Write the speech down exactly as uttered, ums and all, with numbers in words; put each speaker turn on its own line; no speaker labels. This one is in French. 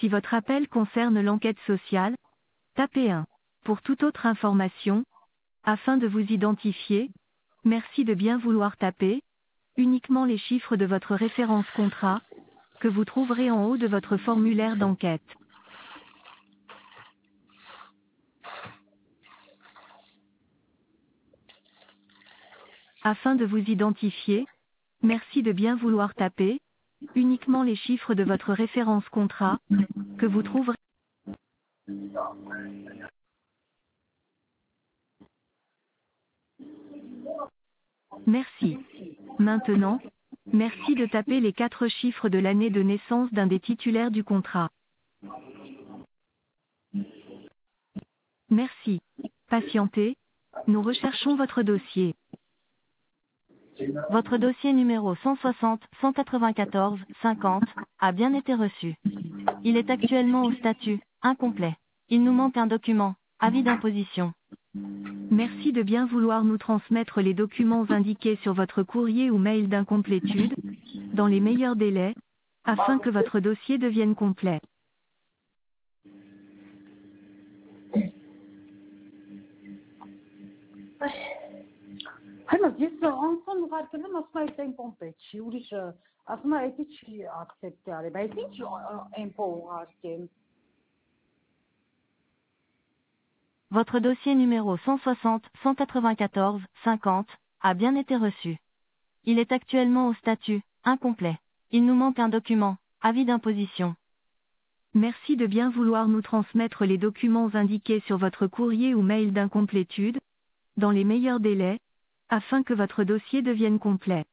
Si votre appel concerne l'enquête sociale, tapez un. Pour toute autre information, afin de vous identifier, merci de bien vouloir taper uniquement les chiffres de votre référence contrat, que vous trouverez en haut de votre formulaire d'enquête. Afin de vous identifier, merci de bien vouloir taper uniquement les chiffres de votre référence contrat, que vous trouverez. Merci. Maintenant, merci de taper les quatre chiffres de l'année de naissance d'un des titulaires du contrat. Merci. Patientez, nous recherchons votre dossier. Votre dossier numéro cent soixante cent quatre-vingt-quatorze cinquante a bien été reçu. Il est actuellement au statut incomplet. Il nous manque un document, avis d'imposition. Merci de bien vouloir nous transmettre les documents indiqués sur votre courrier ou mail d'incomplétude, dans les meilleurs délais, afin que votre dossier devienne complet.
Hello, this is Anton Varkana Masmai Tempo Page. You wish Asma Etichi accept it. I think you Empo Artem.
Votre dossier numéro cent soixante cent quatre-vingt-quatorze cinquante a bien été reçu. Il est actuellement au statut incomplet. Il nous manque un document, avis d'imposition. Merci de bien vouloir nous transmettre les documents indiqués sur votre courrier ou mail d'incomplétude, dans les meilleurs délais, afin que votre dossier devienne complet.